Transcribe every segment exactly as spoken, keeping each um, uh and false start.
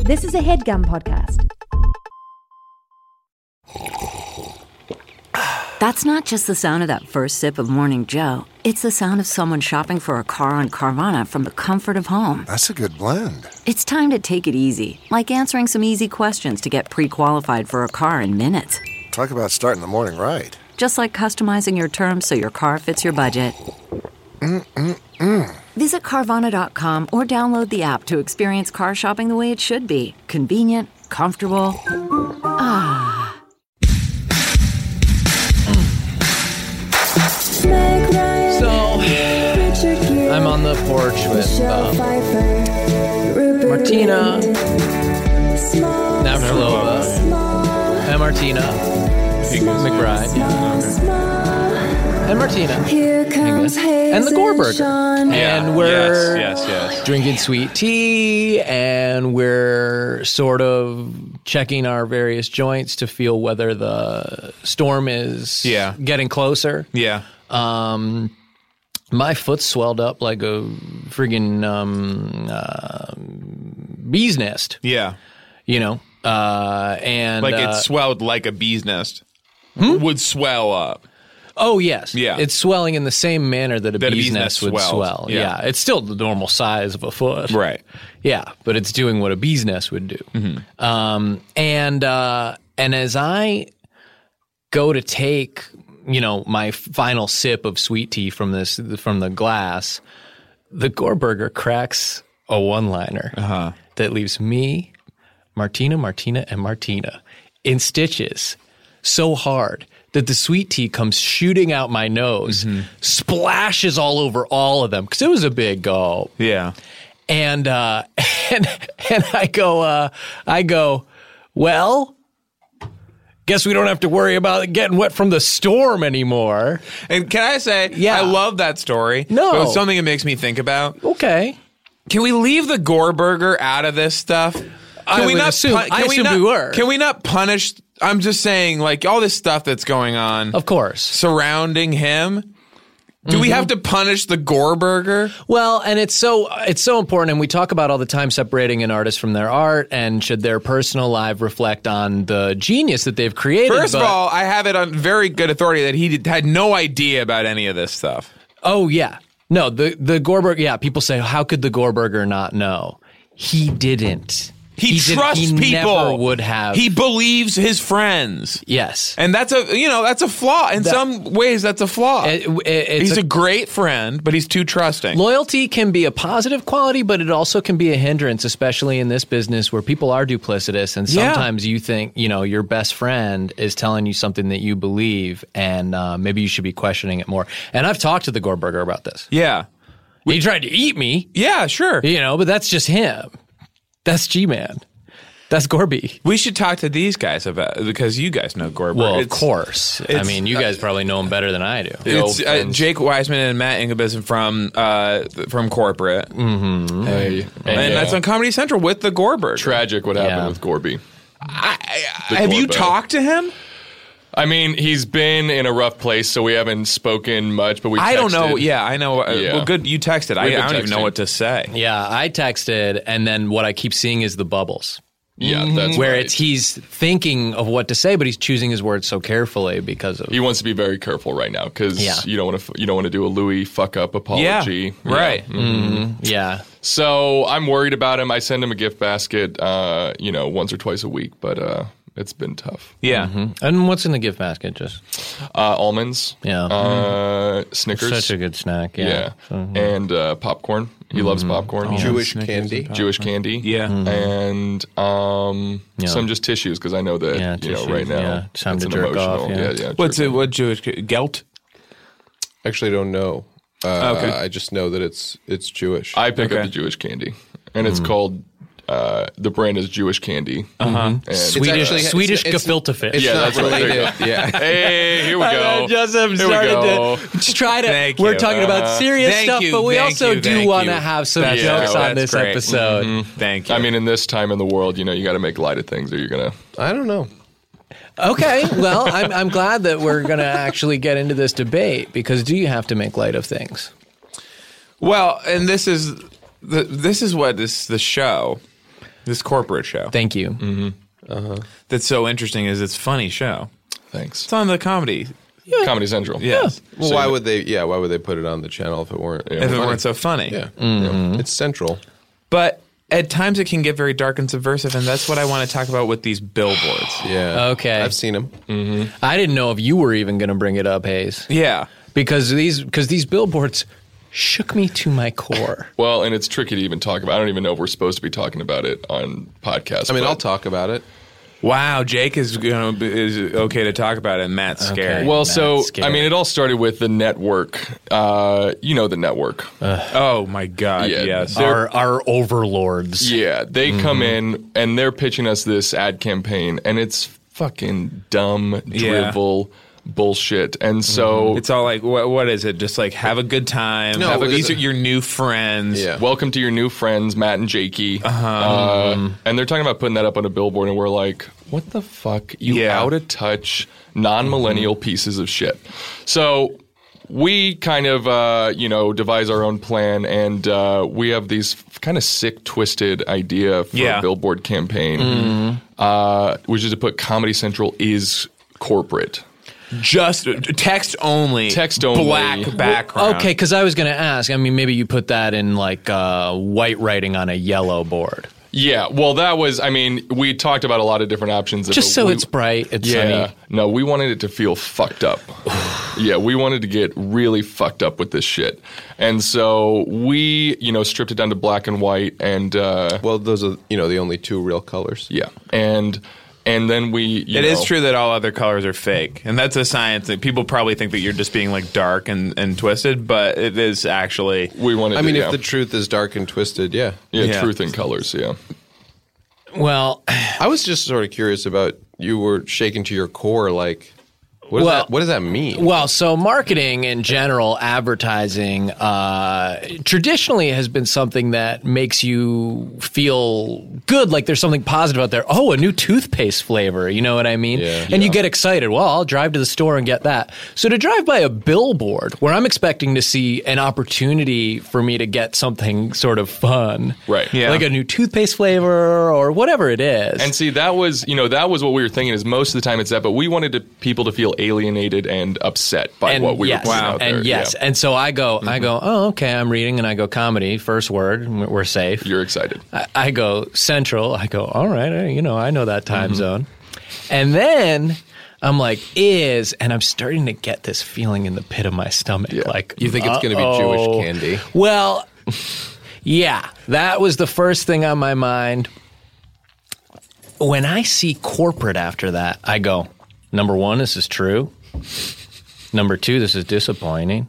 This is a HeadGum podcast. That's not just the sound of that first sip of Morning Joe. It's the sound of someone shopping for a car on Carvana from the comfort of home. That's a good blend. It's time to take it easy, like answering some easy questions to get pre-qualified for a car in minutes. Talk about starting the morning right. Just like customizing your terms so your car fits your budget. Mm-mm-mm. Visit Carvana dot com or download the app to experience car shopping the way it should be. Convenient, comfortable. Ah. So, I'm on the porch with um, Martina Navratilova and Martina McBride, yeah. and Martina Hingis, and the Gorburger. Yeah. And we're yes, yes, yes. drinking sweet tea, and we're sort of checking our various joints to feel whether the storm is Yeah. getting closer. Yeah. Um, my foot swelled up like a friggin' um, uh, bee's nest. Yeah. You know, uh, and Like uh, it swelled like a bee's nest. Hmm? Would swell up. Oh, yes. Yeah. It's swelling in the same manner that a, That a bee's, bee's nest, nest would swells. swell. Yeah. Yeah. It's still the normal size of a foot. Right. Yeah. But it's doing what a bee's nest would do. Mm-hmm. Um, and, uh, and as I go to take, you know, my final sip of sweet tea from this, from the glass, the Gorburger cracks a one-liner Uh-huh. that leaves me, Martina, Martina, and Martina in stitches so hard that the sweet tea comes shooting out my nose, Mm-hmm. splashes all over all of them because it was a big gulp. Yeah. And uh, and and I go, uh, I go, well, guess we don't have to worry about it getting wet from the storm anymore. And can I say, Yeah. I love that story. No. But it's something it makes me think about. Okay. Can we leave the Gorburger out of this stuff? Can I we would not assume- pun- I can we assumed not, we were. Can we not punish? I'm just saying, like, all this stuff that's going on Of course. surrounding him. Do Mm-hmm. we have to punish the Gorburger? Well, and it's so it's so important, and we talk about all the time separating an artist from their art, and should their personal life reflect on the genius that they've created. First but, of all, I have it on very good authority that he did, had no idea about any of this stuff. oh yeah, no, the the Gorburger. Yeah, people say, how could the Gorburger not know? He didn't. He, didn't- trusts he people. Never would have. He believes his friends. yes. And that's a, you know, that's a flaw. In That- some ways, that's a flaw. It- it- it's he's a, a- great friend, but he's too trusting. Loyalty can be a positive quality, but it also can be a hindrance, especially in this business where people are duplicitous. And Yeah. sometimes you think, you know, your best friend is telling you something that you believe, and uh, maybe you should be questioning it more. And I've talked to the Gorburger about this. Yeah. He tried to eat me, Yeah, sure. you know, but that's just him. That's G-Man. That's Gorby. We should talk to these guys about because you guys know Gorburger. Well, of It's- course. I it's- mean, you guys probably know him better than I do. It's uh, Jake Wiseman and Matt Ingabison from uh, from corporate, Mm-hmm. Hey, and yeah. that's on Comedy Central with the Gorburger. tragic what happened Yeah. with Gorby. I, I, The have you Gorbo. talked to him? I mean, he's been in a rough place, so we haven't spoken much. But we I don't know. texted. Yeah, I know. Uh, Yeah. Well, good. You texted. I, I We've don't been even know texting. what to say. Yeah, I texted, and then what I keep seeing is the bubbles. Yeah, that's Where right. it's he's thinking of what to say, but he's choosing his words so carefully because of He wants to be very careful right now because Yeah. you don't want to you don't want to do a Louis fuck up apology. Yeah, right. Mhm. yeah. So I'm worried about him. I send him a gift basket, uh, you know, once or twice a week, but uh, it's been tough. Yeah. And what's in the gift basket? Just Uh, almonds, Yeah. uh, Snickers, such a good snack. yeah, Yeah. So, and uh, popcorn. He loves popcorn. Jewish candy. Jewish candy. Yeah. And um, Yeah. some just tissues because I know that Yeah, you know tissues, right now yeah. Time it's to an jerk off, emotional- yeah. yeah, yeah, What's jerk it? off. What Jewish gelt? Actually, don't know. Uh, Okay. I just know that it's it's Jewish. I pick Okay. up the Jewish candy, and it's called uh, the brand is Jewish Candy. Uh-huh. And Swedish, actually- Swedish it's- gefilte fish. It's Yeah, not that's right. There you related. Yeah. Hey, here we go. Joseph Here we started go. to just try to. Thank we're you. talking about Uh, serious thank stuff, you, but we thank also you, do thank want to you. have some That's- jokes yeah, on that's this great. episode. Thank you. I mean, in this time in the world, you know, you got to make light of things, or you're gonna. I don't know. Okay, well, I'm, I'm glad that we're going to actually get into this debate because do you have to make light of things? Well, and this is the this is what this the show. This corporate show. Thank you. Mm-hmm. Uh-huh. That's so interesting is it's a funny show. Thanks. It's on the comedy. Comedy Central. Yes. Well, So why you- would they? Yeah, why would they put it on the channel if it weren't? If it weren't so funny. Yeah, Mm-hmm. yeah. It's central. But at times it can get very dark and subversive, and that's what I want to talk about with these billboards. Yeah. Okay. I've seen them. I didn't know if you were even going to bring it up, Hayes, Yeah. because these because these billboards shook me to my core. Well, and it's tricky to even talk about. I don't even know if we're supposed to be talking about it on podcasts. I mean, but- I'll talk about it. Wow, Jake is gonna be, is okay to talk about it, and Matt's scared. Well, Matt's so scared. I mean, it all started with the network. Uh, you know the network. oh my God, Yeah. yes. They're- Our our overlords. Yeah, they come Mm-hmm. in and they're pitching us this ad campaign, and it's fucking dumb, Yeah. drivel bullshit. And so, It's all like, what, what is it? Just like have a good time. No, have a, it's- these are your new friends. Yeah. welcome to your new friends, Matt and Jakey. Uh-huh. Uh, and they're talking about putting that up on a billboard, and we're like, what the fuck? You Yeah. out of touch, non-millennial pieces of shit. So we kind of, uh, you know, devise our own plan, and uh, we have these kind of sick, twisted idea for Yeah. a billboard campaign, uh, which is to put Comedy Central is corporate. Just text only. Text only. Black background. Okay, because I was going to ask. I mean, maybe you put that in like uh, white writing on a yellow board, Yeah, well, that was, I mean, we talked about a lot of different options. just so we- it's bright, it's Yeah, sunny. no, we wanted it to feel fucked up. Yeah, we wanted to get really fucked up with this shit. And so we, you know, stripped it down to black and white, and uh, Well, those are you know the only two real colors. yeah, and and then we, you It know, is true that all other colors are fake, and that's a science that people probably think that you're just being like dark and, and twisted, but it is actually. We wanted. I mean, to, if yeah. the truth is dark and twisted, yeah. yeah, Yeah. truth in colors. Yeah, Well, I was just sort of curious about you were shaken to your core. Like, what does Well- that? What does that mean? Well, so marketing in general, advertising, uh, traditionally has been something that makes you feel good, like there's something positive out there. Oh, a new toothpaste flavor, you know what I mean? Yeah. and you get excited. Well, I'll drive to the store and get that. So to drive by a billboard where I'm expecting to see an opportunity for me to get something sort of fun, Right. Yeah. like a new toothpaste flavor or whatever it is. and see, that was, you know, that was what we were thinking. Is most of the time it's that, but we wanted to, people to feel alienated and upset by and what we yes, were putting out there. and yes, Yeah. and so I go, I go, oh, okay, I'm reading, and I go comedy, first word, we're we're safe. You're excited. I, I go central, I go, all right, I, you know, I know that time Mm-hmm. zone, and then I'm like, is, and I'm starting to get this feeling in the pit of my stomach, like You think it's going to be uh-oh. Jewish candy? Well, yeah, that was the first thing on my mind. When I see corporate after that, I go, number one, this is true. Number two, this is disappointing.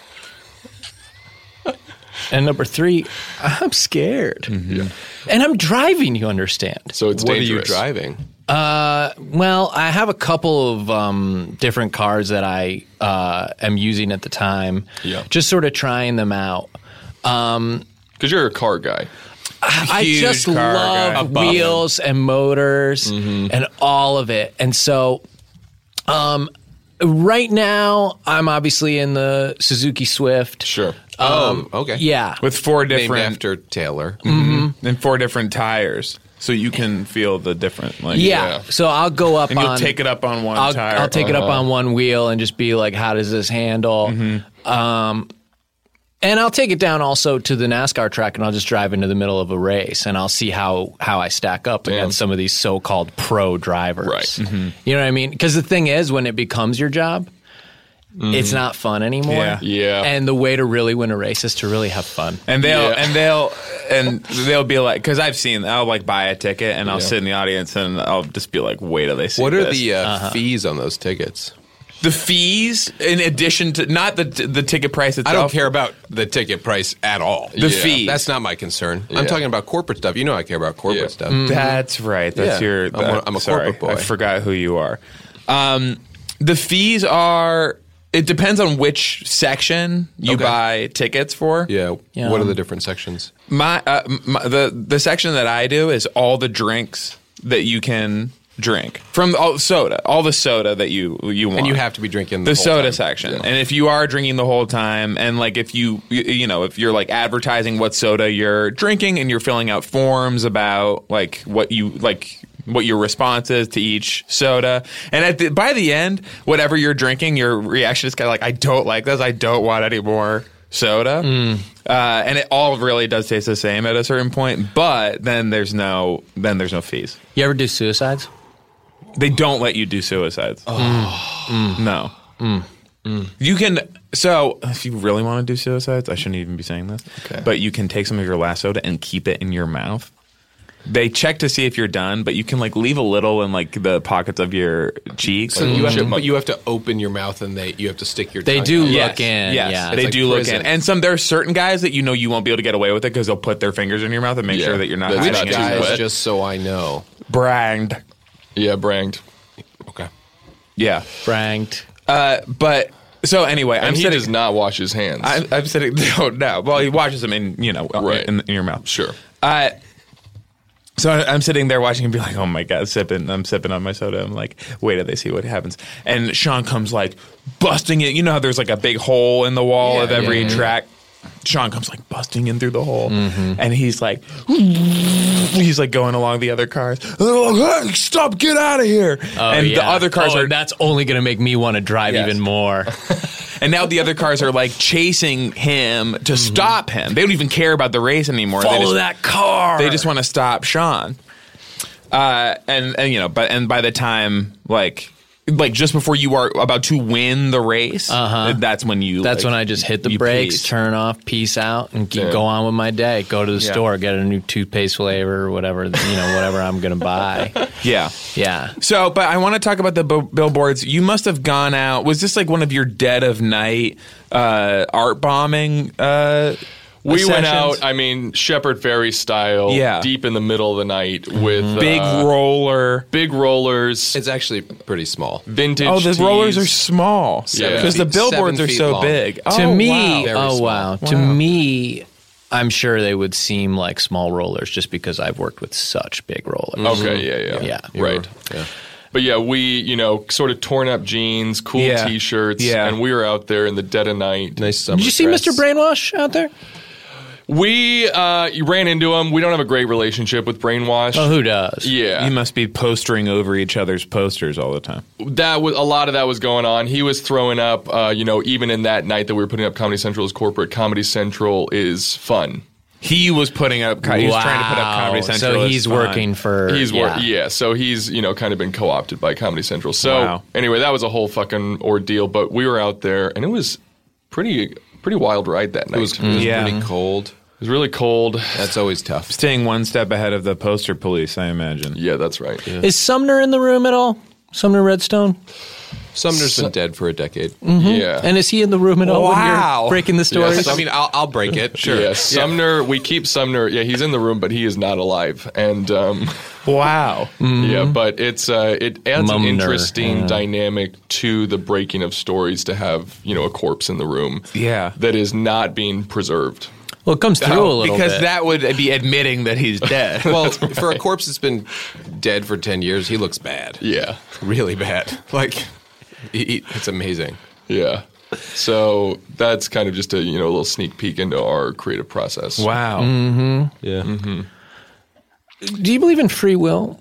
And number three, I'm scared. And I'm driving, you understand. So it's What dangerous. are you driving? Uh, well, I have a couple of um, different cars that I uh, am using at the time. Yeah. Just sort of trying them out. Um, Because you're a car guy. I Huge just car guy. love A buff. wheels and motors and all of it. And so, um, right now, I'm obviously in the Suzuki Swift. Sure. Oh, okay. Yeah. With four Named different after Taylor. and four different tires, so you can feel the different. Like, Yeah. Yeah. So I'll go up and on. you'll take it up on one I'll, tire. I'll take it up on one wheel and just be like, how does this handle? Um, and I'll take it down also to the NASCAR track, and I'll just drive into the middle of a race, and I'll see how, how I stack up against some of these so-called pro drivers. Right. You know what I mean? Because the thing is, when it becomes your job, it's not fun anymore. Yeah. Yeah. And the way to really win a race is to really have fun. And they'll Yeah. and they'll and they'll be like, because I've seen, I'll like buy a ticket and I'll Yeah. sit in the audience and I'll just be like, wait till they see What are this. the uh, fees on those tickets? the fees in addition to not the the ticket price itself? I don't care about the ticket price at all. The Yeah. fees. That's not my concern. Yeah. I'm talking about corporate stuff. You know I care about corporate Yeah. stuff. That's right. That's Yeah. your. I'm a- I'm a sorry, corporate boy. I forgot who you are. Um, the fees are. It depends on which section you Okay. buy tickets for. Yeah. Yeah. What are the different sections? My, uh, my the the section that I do is all the drinks that you can drink from all soda, all the soda that you you want. And you have to be drinking the, the, whole soda time. section. Yeah. And if you are drinking the whole time, and like if you you, you know if you're like advertising what soda you're drinking, and you're filling out forms about like what you like. what your response is to each soda. And at the, by the end, whatever you're drinking, your reaction is kind of like, I don't like this. I don't want any more soda. Mm. Uh, and it all really does taste the same at a certain point. But then there's no then there's no fees. You ever do suicides? They don't let you do suicides. Oh. Mm. No. Mm. Mm. You can. So if you really want to do suicides, I shouldn't even be saying this. Okay. But you can take some of your last soda and keep it in your mouth. They check to see if you're done, but you can like leave a little in like the pockets of your cheeks. So you have to, but you have to open your mouth and they you have to stick your. They tongue do out. look Yes, in. yes, Yeah. they like do prison. look in. And some there are certain guys that you know you won't be able to get away with it because they'll put their fingers in your mouth and make Yeah. sure that you're not That's hiding not it. too Guys, wet. just so I know. Branged. Yeah, branged. Okay. Yeah. Franked. Uh, but so anyway, And I'm he sitting. does not wash his hands. I, I'm sitting. No, no. Well, he washes them in, you know, Right. in, in your mouth. Sure. Uh, so I'm sitting there watching and be like, oh my God, sipping. I'm sipping on my soda. I'm like, wait till they see what happens. And Sean comes like busting it. You know how there's like a big hole in the wall Yeah, of every yeah, yeah. track? Sean comes like busting in through the hole. And he's like, he's like going along the other cars. And they're like, hey, stop, get out of here. Oh, and yeah. the other cars oh, are. That's only going to make me want to drive Yes. even more. And now the other cars are like chasing him to stop him. They don't even care about the race anymore. they Follow just, that car. They just want to stop Sean. Uh, and, and you know, but and by the time like like just before you are about to win the race, Uh-huh. that's when you. That's like, when I just hit the you brakes, peace. turn off, peace out, and keep Yeah. go on with my day. Go to the Yeah. store, get a new toothpaste flavor or whatever, you know, whatever I'm going to buy. Yeah. Yeah. So, but I want to talk about the b- billboards. You must have gone out. Was this like one of your dead of night uh, art bombing? Uh, We went sessions? out, I mean, Shepherd Ferry style, Yeah. deep in the middle of the night with big uh, roller. big rollers, It's actually pretty small. vintage. Oh, the tees. rollers are small Yeah. because the feet- billboards seven are feet so long. big. To Oh, me, wow. Very oh small. wow. To Wow. me, I'm sure they would seem like small rollers just because I've worked with such big rollers. Okay, yeah, yeah, Yeah. right. Yeah. But yeah, we, you know, sort of torn up jeans, cool Yeah. T-shirts, Yeah. and we were out there in the dead of night. Nice summer. Did you see dress. Mister Brainwash out there? We uh, you ran into him. We don't have a great relationship with Brainwash. Oh, who does? Yeah, You must be postering over each other's posters all the time. that was a lot of that was going on. He was throwing up, uh, you know, even in that night that we were putting up Comedy Central's corporate. Comedy Central is fun. He was putting up. He was trying to put up Comedy Wow. Central. So as he's fun. working for. He's yeah. wor- yeah, so he's you know kind of been co-opted by Comedy Central. So Wow. anyway, that was a whole fucking ordeal. But we were out there, and it was pretty pretty wild ride that night. It was, it was Yeah. pretty cold. It was really cold. That's always tough. Staying one step ahead of the poster police, I imagine. Yeah, that's right. Is Sumner in the room at all? Sumner Redstone? Sumner's been dead for a decade. Yeah. And is he in the room at all when Wow. you're breaking the stories? Yes. I mean, I'll, I'll break it. Sure. Yeah, Sumner. We keep Sumner. Yeah, he's in the room, but he is not alive. And um, Wow. yeah, but it's uh, it adds an Mumner, interesting yeah. dynamic to the breaking of stories to have you know a corpse in the room. Yeah. that is not being preserved. Well, it comes through a little because bit. that would be admitting that he's dead. Well, for a corpse that's been dead for ten years, he looks bad. Yeah, Really bad. Like, he, he- it's amazing. yeah. So that's kind of just a you know a little sneak peek into our creative process. wow. Yeah. Do you believe in free will?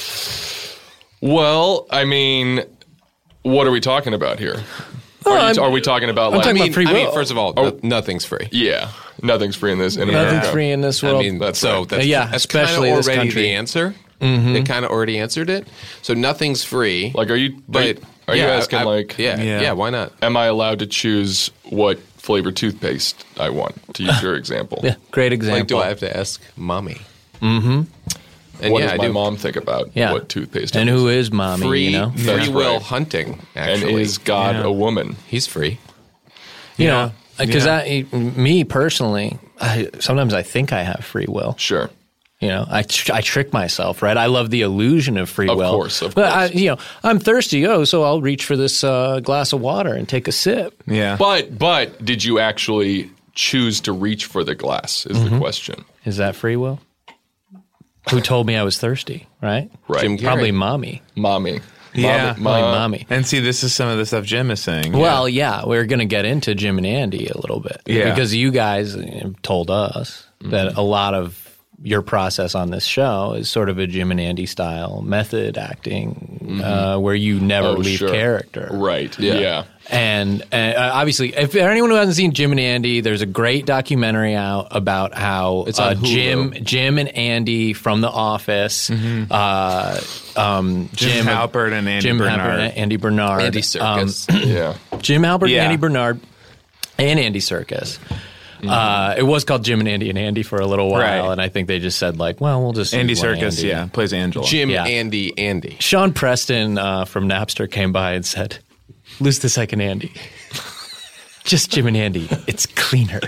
Well, I mean, what are we talking about here? Oh, are, you, I'm- are we talking about I'm like? talking I about mean, free I mean, will. first of all, Oh. no- nothing's free. yeah, nothing's free in this. In Nothing's America. free in this I world. mean, That's so right. that's, Yeah, that's especially kind of this already country. the answer. They kind of already answered it. So nothing's free. Like, are you? but are you, are you yeah, asking I- like? yeah, Yeah. yeah, why not? Am I allowed to choose what flavor toothpaste I want? To use your example. Yeah, great example. Like, do I have to ask mommy? Mm-hmm. And What yeah, does I my do. mom think about yeah. what toothpaste? And I who use? is mommy, free you know? free That's will right. hunting? And Actually, is God Yeah. a woman? he's free. You Yeah. know, because Yeah. I, me personally, I, sometimes I think I have free will. Sure. You know, I, tr- I trick myself, right? I love the illusion of free Of will. course, of but I, course. you know, I'm thirsty, oh, so I'll reach for this uh, glass of water and take a sip. Yeah. But but did you actually choose to reach for the glass? Is Mm-hmm. the question. Is that free will? who told me I was thirsty, right? Right. Jim Carrey. Probably mommy. Mommy. Yeah. Mommy. Probably Ma- mommy. And see, this is some of the stuff Jim is saying. Well, yeah, we're going to get into Jim and Andy a little bit. Yeah. Because you guys told us that a lot of your process on this show is sort of a Jim and Andy style method acting uh, where you never Oh, leave sure. character. Right. Yeah. Yeah. And uh, obviously, if anyone who hasn't seen Jim and Andy, there's a great documentary out about how It's on uh, Hulu. Jim, Jim and Andy from The Office, uh, um, Jim Halpert and Andy Jim Bernard. Halpert and Andy Bernard, Andy um, Serkis. Yeah. Jim Halpert, Yeah. and Andy Bernard, and Andy Serkis. Uh, it was called Jim and Andy and Andy for a little while, Right. and I think they just said like, well, we'll just Andy use one Serkis, Andy. yeah, plays Angela. Jim, Yeah. Andy, Andy. Sean Preston uh, from Napster came by and said, "Lose the second Andy." Just Jim and Andy. It's cleaner.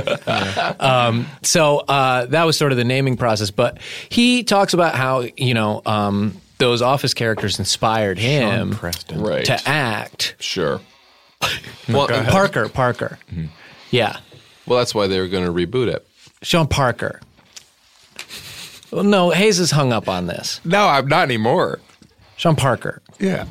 um, so uh, that was sort of the naming process. But he talks about how, you know, um, those Office characters inspired him Preston. Right. to act. Sure. Well, and Parker, Parker. Yeah. well, that's why they were going to reboot it. Sean Parker. Well, no, Hayes is hung up on this. No, I'm not anymore. Sean Parker. Yeah.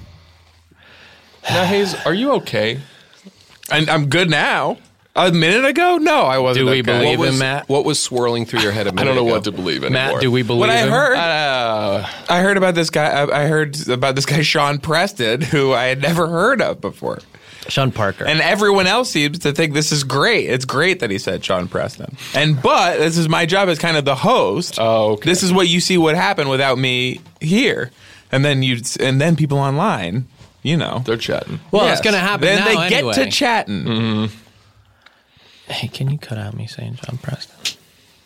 Now, Hayes, are you okay? And I'm good now. A minute ago? No, I wasn't. Do we okay. believe What him, was, Matt? what was swirling through your head a I minute don't know ago? what to believe anymore. Matt, do we believe What I him? heard, Uh, I heard about this guy. I, I heard about this guy Sean Preston, who I had never heard of before, Sean Parker. and everyone else seems to think this is great. It's great that he said Sean Preston, and but this is my job as kind of the host. Oh, okay. This is what you see what happened without me here, and then you and then people online, you know, they're chatting. well, Yes. it's going to happen Then now they get anyway. to chatting. Mm-hmm. Hey, can you cut out me saying Sean Preston?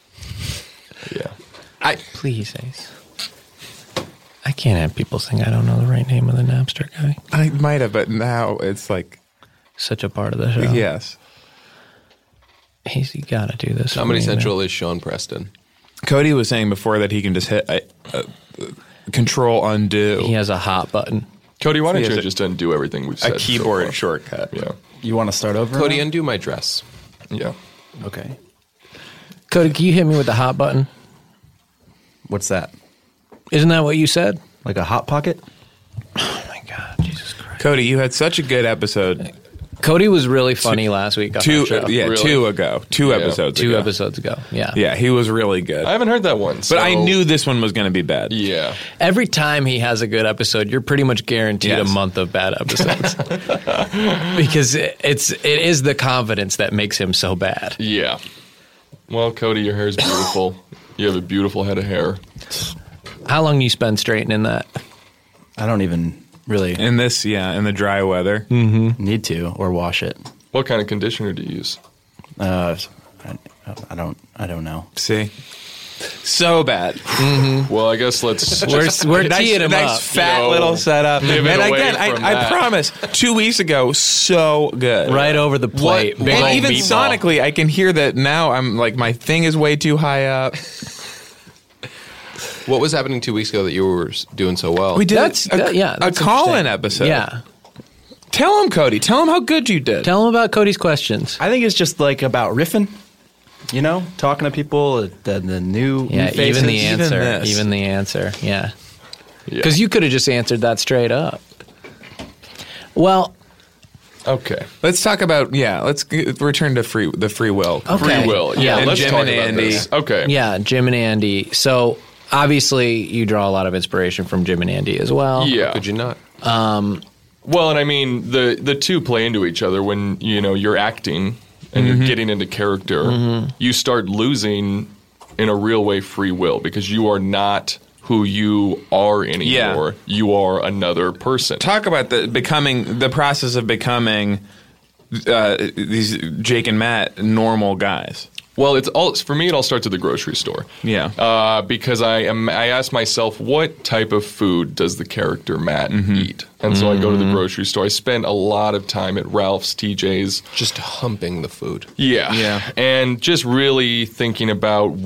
Yeah. I Please, Ace. I can't have people think I don't know the right name of the Napster guy. I might have, but now it's like Such a part of the show. yes. Ace, you got to do this. for Comedy me, Central man. is Sean Preston. Cody was saying before that he can just hit uh, uh, control undo. He has a hot button. Cody, why don't He has you a- just undo everything we've said? a so keyboard far? shortcut. Yeah. You want to start over? Cody, now? undo my dress. Yeah. Okay. Cody, can you hit me with the hot button? What's that? Isn't that what you said? Like a hot pocket? Oh my God, Jesus Christ. Cody, you had such a good episode. Cody was really funny last week on Two, our show. yeah, Really? two ago, two Yeah. episodes, Two ago. episodes ago. Yeah. Yeah, he was really good. I haven't heard that one. but I so- knew this one was going to be bad. Yeah. Every time he has a good episode, you're pretty much guaranteed Yes. a month of bad episodes. Because it, it's it is the confidence that makes him so bad. Yeah. Well, Cody, your hair is beautiful. You have a beautiful head of hair. How long do you spend straightening that? I don't even really In this, yeah, in the dry weather. need to or wash it. What kind of conditioner do you use? Uh, I, I don't. I don't know. See? So bad. Well, I guess let's. We're, just- we're nice, teeing him nice up. fat You know, little setup. And pivot away again, I, from I that. promise, two weeks ago, so good. Right over the plate. What- Big and old even meatball. sonically, I can hear that now. I'm like, my thing is way too high up. What was happening two weeks ago that you were s- doing so well? We did That's, a, that- yeah, a that's call-in interesting. episode. Yeah. Tell him, Cody. Tell him how good you did. Tell him about Cody's questions. I think it's just like about riffing. You know, talking to people, the, the new, Yeah, new faces. even the Even answer. this. Even the answer. Yeah. Yeah. Because you could have just answered that straight up. Well, Okay. Let's talk about yeah. Let's g- return to free the free will. Okay. Free will. Yeah. And let's Jim talk and about Andy. this. Okay. yeah, Jim and Andy. So obviously, you draw a lot of inspiration from Jim and Andy as well. Yeah. Could you not? Well, and I mean the the two play into each other when you know you're acting and you're getting into character. You start losing in a real way free will because you are not who you are anymore. You are another person. Talk about the becoming the process of becoming uh, these Jake and Matt normal guys. Well, it's all for me. It all starts at the grocery store. Yeah. uh, because I am. I ask myself, what type of food does the character Matt eat? And so I go to the grocery store. I spend a lot of time at Ralph's, T J's. Just humping the food. Yeah, Yeah. and just really thinking about what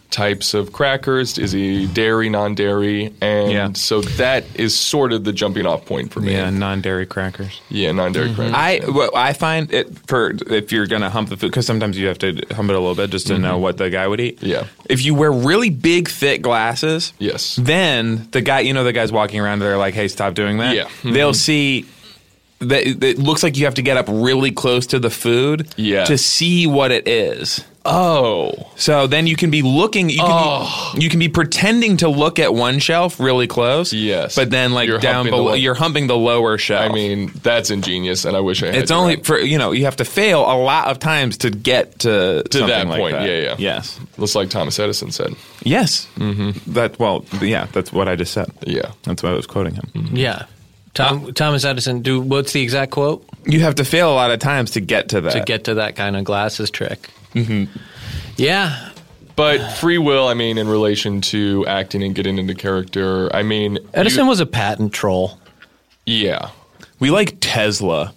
types of crackers? Is he dairy, non-dairy? And Yeah. so that is sort of the jumping off point for me. Yeah, non-dairy crackers. Yeah, non-dairy crackers. I what I find it for if you're gonna hump the food, because sometimes you have to hump it a little bit just to know what the guy would eat. Yeah. If you wear really big, thick glasses, Yes. then the guy, you know, the guys walking around, they're like, "Hey, stop doing that." Yeah. They'll see. That it looks like you have to get up really close to the food Yeah. to see what it is. Oh. So then you can be looking. You can, Oh. be, you can be pretending to look at one shelf really close. Yes. But then, like You're down humping the below, lo- you're humping the lower shelf. I mean, that's ingenious, and I wish I had it's your only help. for you know you have to fail a lot of times to get to To something that like point, that. yeah, yeah. Yes, Just like Thomas Edison said. yes. Mm-hmm. That well, yeah. That's what I just said. Yeah. That's why I was quoting him. Yeah. Tom, Thomas Edison, do what's the exact quote? You have to fail a lot of times to get to that. To get to that kind of glasses trick. Mm-hmm. Yeah. But free will, I mean, in relation to acting and getting into character, I mean... Edison you- was a patent troll. Yeah. we like Tesla,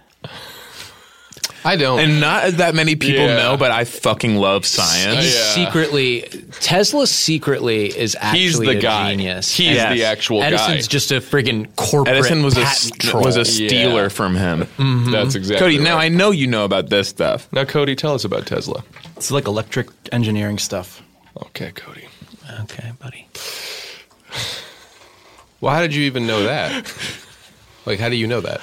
I don't. and not that many people Yeah. know, but I fucking love science. Yeah. Secretly, Tesla secretly is actually He's the a guy. genius. He's Yes. the actual Edison's guy. just a friggin' corporate Edison was a patent troll. was a stealer Yeah. from him. That's exactly Cody, right. now I know you know about this stuff. Now, Cody, tell us about Tesla. It's like electric engineering stuff. Okay, Cody. Okay, buddy. Well, how did you even know that? Like, how do you know that?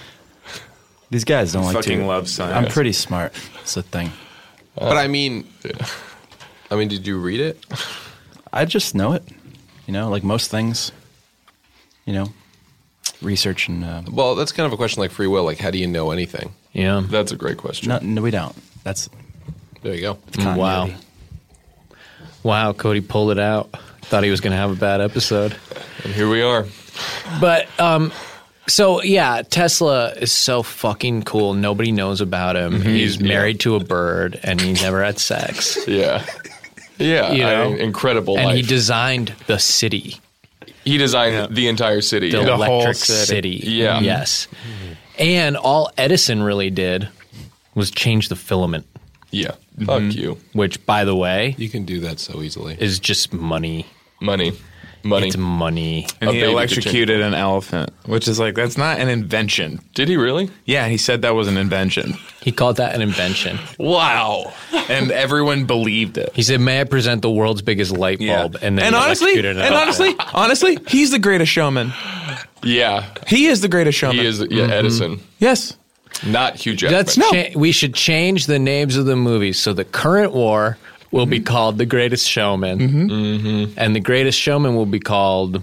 These guys don't like Fucking to. love science. I'm pretty smart. It's a thing. but I mean, I mean, did you read it? I just know it. You know, like most things. You know, research and. Uh, Well, that's kind of a question like free will. Like, how do you know anything? Yeah. That's a great question. no, no, we don't. That's There you go. Wow. continuity. Wow, Cody pulled it out. Thought he was going to have a bad episode. And here we are. But, um, so yeah, Tesla is so fucking cool. Nobody knows about him. He's married to a bird and he never had sex. Yeah. Yeah. You I know? mean, incredible And life. he designed the city, He designed the entire city. the yeah. whole electric city. city. Yeah. Yes. And all Edison really did was change the filament, Yeah. Fuck you. which, by the way, You can do that so easily. is just money. Money. Money. It's money. And A he baby could electrocuted an elephant, which is like, that's not an invention. Did he really? Yeah, he said that was an invention. He called that an invention. Wow. And everyone believed it. He said, "May I present the world's biggest light bulb?" And then and he honestly, electrocuted an and elephant. honestly, honestly, he's the greatest showman. Yeah. He is the greatest showman. He is, yeah, Edison. Yes. Not Hugh Jackman. Let's cha- we should change the names of the movies. So the current war will be called The Greatest Showman, mm-hmm. and The Greatest Showman will be called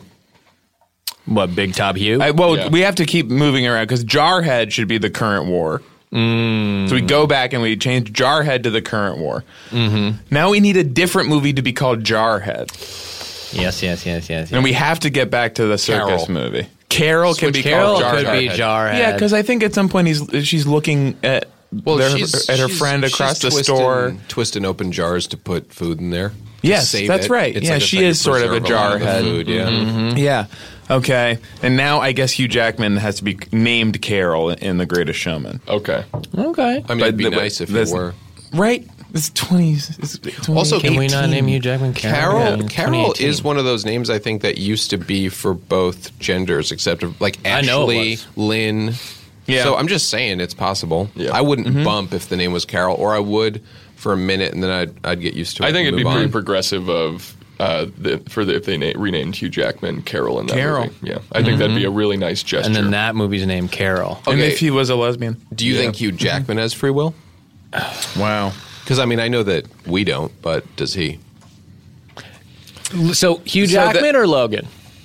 what? Big Top Hugh. I, well, Yeah. we have to keep moving around because Jarhead should be the current war. So we go back and we change Jarhead to the current war. Mm-hmm. Now we need a different movie to be called Jarhead. yes, yes, yes, yes. And we have to get back to the circus Carol. movie. Carol can be Carol called could Jarhead. be Jarhead. Yeah, because I think at some point he's she's looking at Well, their- she's, at her she's- friend across she's the twisting- store. twisting open jars to put food in there. to Yes, save that's it. right. It's Yeah, like a she thing to is sort of a preserve lot of the jarhead. Food, yeah. Mm-hmm. Yeah. Okay. And now I guess Hugh Jackman has to be named Carol in The Greatest Showman. Okay. okay. I mean, it'd be the- nice if this- it were. Right? It's twenty. It's twenty Also, Can we not eighteen. name Hugh Jackman Carol? Carol, Yeah, in Carol twenty eighteen. is one of those names I think that used to be for both genders, except of, like I know it Ashley, was. Lynn. Yeah. So I'm just saying it's possible. Yeah. I wouldn't bump if the name was Carol, or I would for a minute, and then I'd I'd get used to it. I think and it'd be move pretty on. progressive of uh, the, for the, if they na- renamed Hugh Jackman Carol in that Carol. movie. Yeah, I think that'd be a really nice gesture. And then that movie's named Carol. And Okay. if he was a lesbian. Do you Yeah. think Hugh Jackman has free will? Wow. Because I mean, I know that we don't, but does he? So Hugh So Jackman that- or Logan?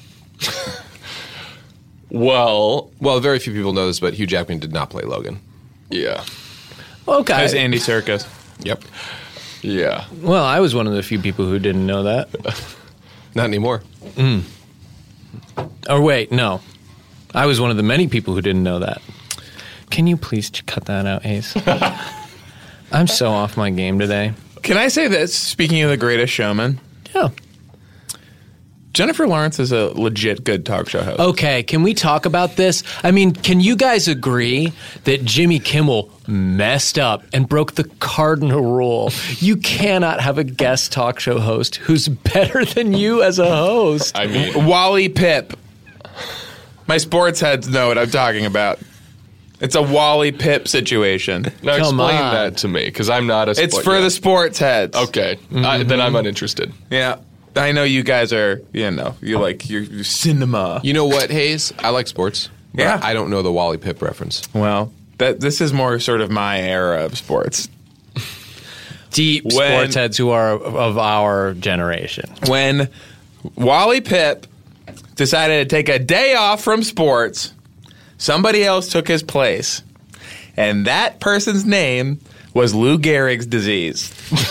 well, Well, very few people know this, but Hugh Jackman did not play Logan. yeah, Okay. As Andy Serkis. Yep. yeah. Well, I was one of the few people who didn't know that. Not anymore. Or wait, no. I was one of the many people who didn't know that. Can you please ch- cut that out, Ace? I'm so off my game today. Can I say this? Speaking of The Greatest Showman, Yeah. Jennifer Lawrence is a legit good talk show host. Okay, can we talk about this? I mean, can you guys agree that Jimmy Kimmel messed up and broke the cardinal rule? You cannot have a guest talk show host who's better than you as a host. I mean, Wally Pipp. My sports heads know what I'm talking about. It's a Wally Pipp situation. now Come explain on. that to me, because I'm not a It's sport- for yeah. the sports heads. Okay, I, then I'm uninterested. Yeah. I know you guys are, you know, you like your, your cinema. You know what, Hayes? I like sports. but Yeah. I don't know the Wally Pipp reference. Well, that this is more sort of my era of sports. Deep When- sports heads who are of our generation. When Wally Pipp decided to take a day off from sports, somebody else took his place. And that person's name was Lou Gehrig's disease.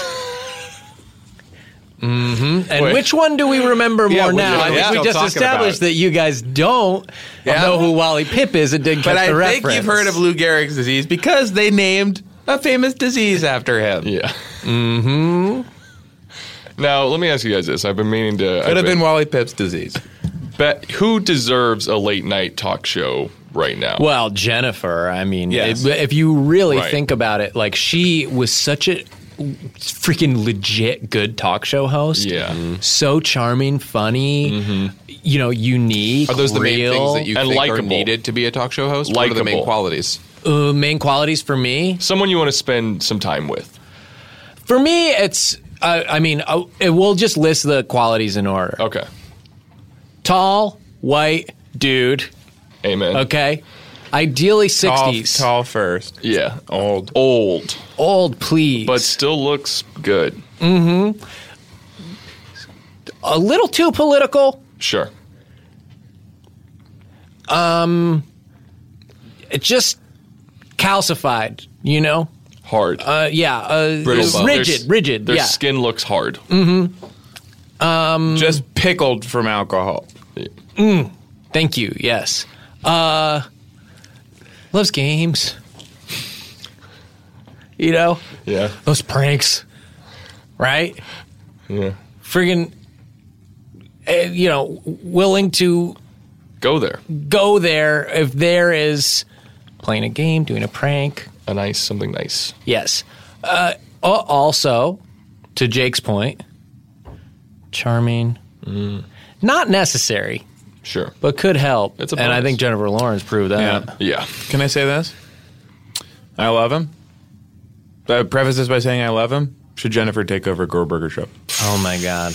And Wait. which one do we remember Yeah, more which now? one I are we think we still just talking established about? that you guys don't Yeah. know who Wally Pipp is and didn't But catch I the think reference. you've heard of Lou Gehrig's disease because they named a famous disease after him. Yeah. Mm-hmm. Now, let me ask you guys this. I've been meaning to... Could have been Wally Pipp's disease. Bet who deserves a late night talk show right now? Well, Jennifer, I mean, Yes. it- if you really Right. think about it, like she was such a freaking legit good talk show host. Yeah. Mhm. So charming, funny, you know, unique. Are those the main real. things that you and think are likable. needed to be a talk show host? What are the main Likable. qualities? uh, main qualities for me? Someone you want to spend some time with. For me, it's, uh, I mean, uh, it, we'll just list the qualities in order. Okay. Tall, white, dude, Amen. okay? Ideally Tall, sixties. tall first. Yeah. Old. Old, Old, please. but still looks good. a little too political. Sure. It just calcified, you know? Hard. Uh, yeah, uh, Brittle it's bone. rigid, Their- rigid. Their yeah, skin looks hard. Just pickled from alcohol. thank you. Yes, uh, loves games. You know Yeah. those pranks, right? Yeah. Friggin', uh, you know, willing to Go there. go there if there is playing a game, doing a prank. A nice, something nice. Yes. Uh, al- also, to Jake's point, charming, not necessary, Sure. but could help. It's a and I bonus. think Jennifer Lawrence proved that. Yeah. Yeah. Can I say this? I love him. I preface this by saying I love him. Should Jennifer take over Gorburger show? Oh my God.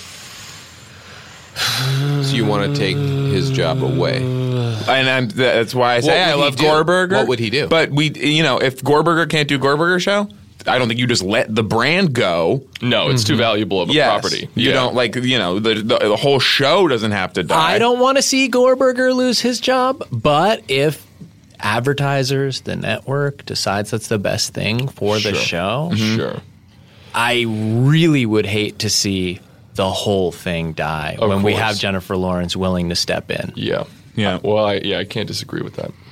So you want to take his job away? And I'm, that's why I say What I would love he do? Gorburger. What would he do? But we, you know, if Gorburger can't do Gorburger show, I don't think you just let the brand go. No, it's too valuable of a Yes. property. You Yeah. don't like, you know, the, the the whole show doesn't have to die. I don't want to see Gorburger lose his job, but if advertisers, the network, decides that's the best thing for the Sure. show, Sure. I really would hate to see the whole thing die Of when we course. have Jennifer Lawrence willing to step in. Yeah. Yeah. Well, I, yeah, I can't disagree with that.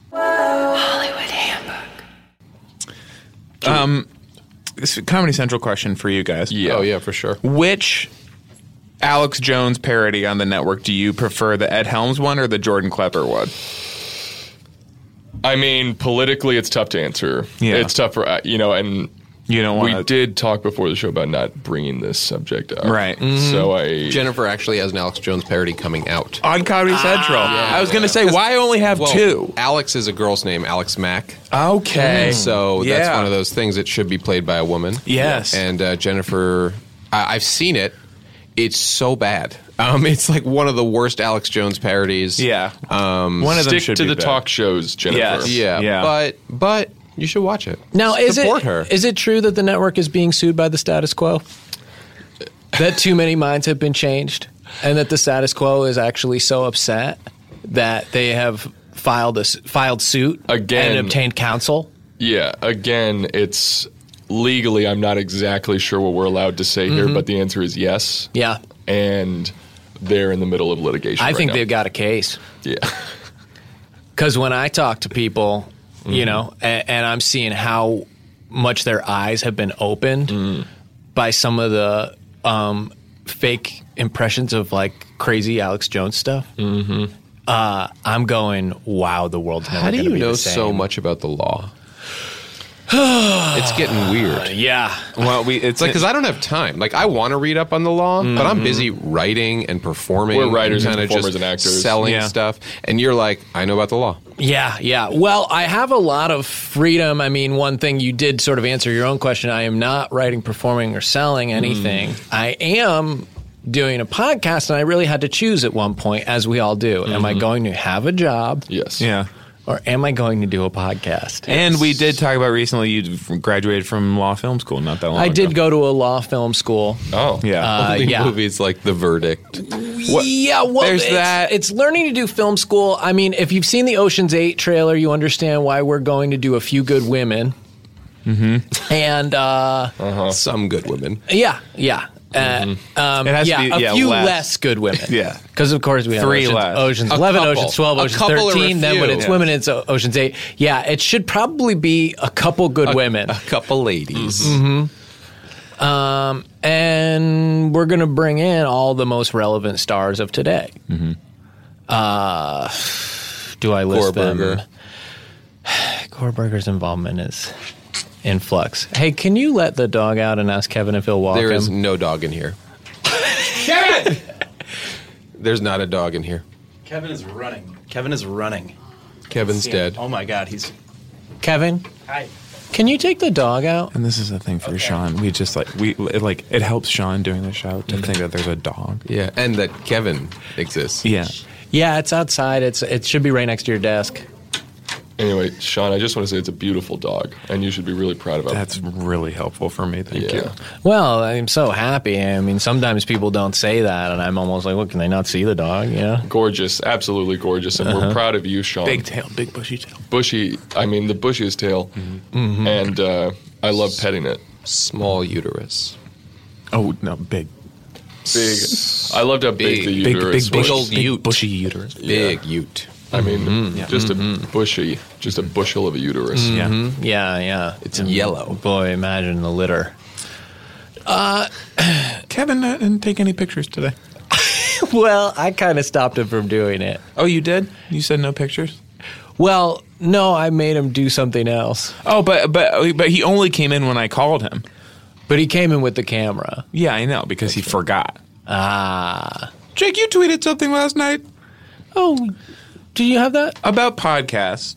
This is a Comedy Central question for you guys. Yeah. Oh yeah, for sure. Which Alex Jones parody on the network do you prefer, the Ed Helms one or the Jordan Klepper one? I mean, politically, it's tough to answer. Yeah. It's tough for, uh, you know, and You don't we want did talk before the show about not bringing this subject up. Right. So I. Jennifer actually has an Alex Jones parody coming out. on Comedy Central. I was going to say, why only have Well, two? Alex is a girl's name, Alex Mack. Okay. So that's Yeah. one of those things that should be played by a woman. Yes. And uh, Jennifer, I- I've seen it. It's so bad. Um, it's like one of the worst Alex Jones parodies. Yeah. Um, One of them Stick should to be the bad. talk shows, Jennifer. Yes. yeah, Yeah. But but you should watch it. Now, is Support it her. is it true that the network is being sued by the status quo? That too many minds have been changed, and that the status quo is actually so upset that they have filed a s- filed suit Again. and obtained counsel. Yeah. Again, it's legally, I'm not exactly sure what we're allowed to say here, but the answer is yes. Yeah, And they're in the middle of litigation. I right think now. they've got a case. Yeah. Because when I talk to people, you know, and, and I'm seeing how much their eyes have been opened by some of the um, fake impressions of like crazy Alex Jones stuff, mm-hmm. uh, I'm going, wow, the world's never How do going to you be know the same. so much about the law? It's getting weird. Yeah. Well, we it's It's like, because I don't have time. Like, I want to read up on the law, but I'm busy writing and performing. We're writers and kinda performers just and actors. selling Yeah. stuff. And you're like, I know about the law. Yeah, yeah. Well, I have a lot of freedom. I mean, one thing you did sort of answer your own question. I am not writing, performing, or selling anything. Mm. I am doing a podcast, and I really had to choose at one point, as we all do. Mm-hmm. Am I going to have a job? Yes. yeah. Or am I going to do a podcast? And we did talk about recently you graduated from law film school not that long I ago. did go to a law film school. Oh. Yeah. Uh, Only yeah. movies like The Verdict. What- Yeah, well, There's it's, that. it's learning to do film school. I mean, if you've seen the Ocean's eight trailer, you understand why we're going to do A Few Good Women. Mm-hmm. And, uh, Some good women. yeah, yeah. Uh, um, It has to yeah, be- a yeah, few less. less. good women. Yeah. Because, of course, we have Three Ocean's, less. Ocean's A eleven, couple. Ocean's twelve, A Ocean's couple or a thirteen. Then when few. it's Yeah. women, it's O- Ocean's eight. Yeah, it should probably be a couple good women. A couple ladies. Um, and we're going to bring in all the most relevant stars of today. Mm-hmm. Uh, do I list them? Gorberger. Gorberger's involvement is in flux. Hey, can you let the dog out and ask Kevin if he'll walk There him? is no dog in here. Kevin! There's not a dog in here. Kevin is running. Kevin is running. Kevin's dead. Oh my God, he's. Kevin, Hi. can you take the dog out? And this is the thing for Sean. We just like we it, like it helps Sean doing the show to think that there's a dog. Yeah, and that Kevin exists. Yeah. Yeah, it's outside. It's it should be right next to your desk. Anyway, Sean, I just want to say it's a beautiful dog, and you should be really proud of it. That's really helpful for me. Thank Yeah. you. Well, I'm so happy. I mean, sometimes people don't say that, and I'm almost like, well, can they not see the dog? You know? Gorgeous, absolutely gorgeous, and we're proud of you, Sean. Big tail, big bushy tail. Bushy, I mean the bushiest tail, and uh, I love petting it. Small uterus. Oh no, big, Big, I loved how big, Big, the big, uterus big, was. big, old big ute. bushy uterus. Big ute. I mean, just a bushy, just a bushel of a uterus. Yeah. Yeah, yeah. It's yellow. Boy, imagine the litter. Kevin uh, didn't take any pictures today. Well, I kind of stopped him from doing it. Oh, you did? You said no pictures? Well, no, I made him do something else. Oh, but but but he only came in when I called him. But he came in with the camera. Yeah, I know because he forgot. Ah. Jake, you tweeted something last night Oh, do you have that? about podcasts.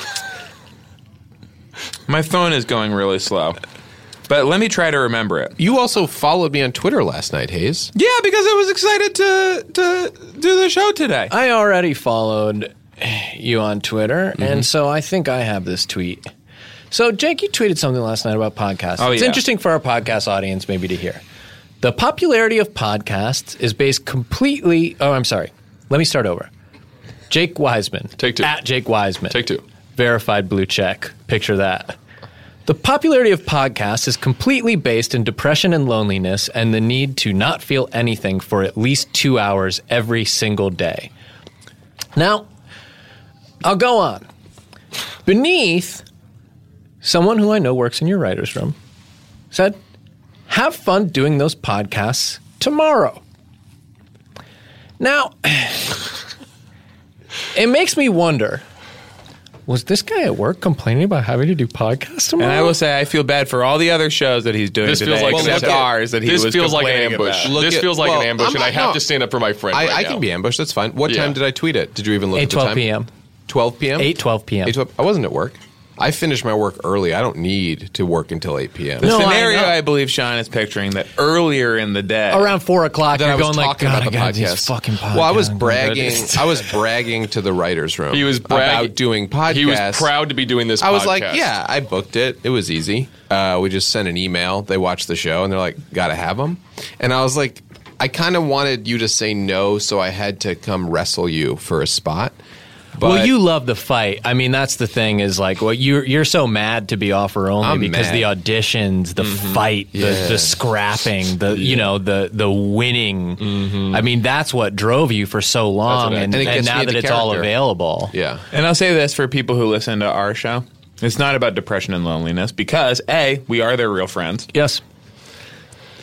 My phone is going really slow, but let me try to remember it. You also followed me on Twitter last night, Hayes. Yeah, because I was excited to to do the show today. I already followed you on Twitter, and so I think I have this tweet. So, Jake, you tweeted something last night about podcasts. Oh, it's yeah. interesting for our podcast audience maybe to hear. The popularity of podcasts is based completely... Oh, I'm sorry. Let me start over. Jake Wiseman. Take two. At Jake Wiseman. Take two. Verified blue check. Picture that. The popularity of podcasts is completely based in depression and loneliness and the need to not feel anything for at least two hours every single day. Now, I'll go on. Beneath, someone who I know works in your writer's room said, have fun doing those podcasts tomorrow. Now, it makes me wonder, was this guy at work complaining about having to do podcasts tomorrow? And I will say I feel bad for all the other shows that he's doing This today, feels like except an- ours that he this was feels like an complaining ambush. about. Look This at- feels like well, an ambush, I'm and I not- have no. to stand up for my friend. I, right I now. can be ambushed. That's fine. What Yeah. time did I tweet it? Did you even look eight at the twelve time? p.m. twelve p.m.? eight twelve p.m. eight twelve I wasn't at work. I finished my work early. I don't need to work until eight p.m. The No, I scenario know. I, believe Sean is picturing that earlier in the day. Around four o'clock, Then you're I was going like, talking God, about I the got these podcast. fucking podcasts. Well, I was I'm bragging. good." I was bragging to the writers' room. He was bragging about doing podcasts. He was proud to be doing this. I was podcast. like, yeah, I booked it. It was easy. Uh, we just sent an email. They watched the show and they're like, gotta have them. And I was like, I kind of wanted you to say no, so I had to come wrestle you for a spot. But well, you love the fight. I mean, that's the thing is like, well, you're you're so mad to be offer only I'm because mad. the auditions, the fight, Yeah. the, the scrapping, the you know the the winning. I mean, that's what drove you for so long, what I- and, And it and gets now me that into it's all character. available, yeah. And I'll say this for people who listen to our show. It's not about depression and loneliness because, A, we are their real friends. yes,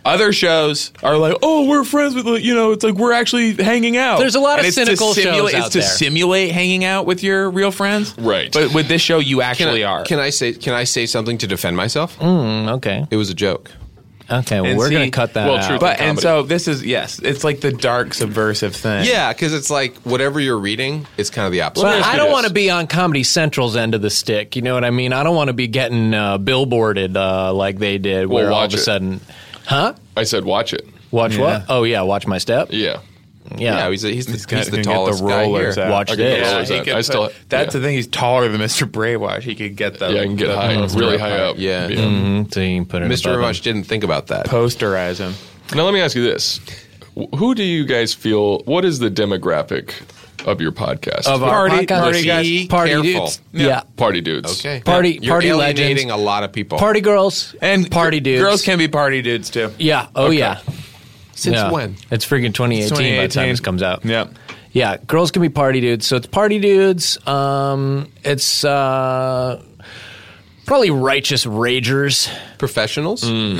Other shows are like, oh, we're friends with, you know, it's like we're actually hanging out. There's a lot of And it's to cynical simulate- shows out It's to there. simulate hanging out with your real friends. Right. But with this show, you Can actually I, are. Can I say? Can I say something to defend myself? Mm, okay. It was a joke. Okay, well, And we're see- going to cut that well, out. truth- But and comedy. so this is yes, it's like the dark subversive thing. Yeah, because it's like whatever you're reading, it's kind of the opposite. But ask I you don't this. want to be on Comedy Central's end of the stick. You know what I mean? I don't want to be getting uh, billboarded uh, like they did, Well, where all watch of a it. sudden, huh? I said, watch it. Watch Yeah. what? Oh yeah, watch my step. Yeah. Yeah, yeah, he's, a, he's the, He's got- he's the can get tallest the guy rollers here. out. Watch I can get this. the rollers he out. could I still, put- that's yeah. the thing. He's taller than Mister Brainwash. He could get the Yeah, I can get the- high, the- really high up. Yeah. Mhm, so you can put it Mister above him. Rush didn't think about that. posterize him. Now, let me ask you this. Wh- Who do you guys feel, what is the demographic of your podcast? Of our Party- podcast? party guys. Be Party careful. dudes. Yeah. Party dudes. Okay. Party- You're party alienating legends. a lot of people. Party girls And party gr- dudes. Girls can be party dudes too. Yeah. Oh yeah. Since Yeah. when? It's freaking twenty eighteen by the time this comes out. Yeah. Yeah, girls can be party dudes. So it's party dudes. Um, it's uh, probably righteous ragers, Professionals?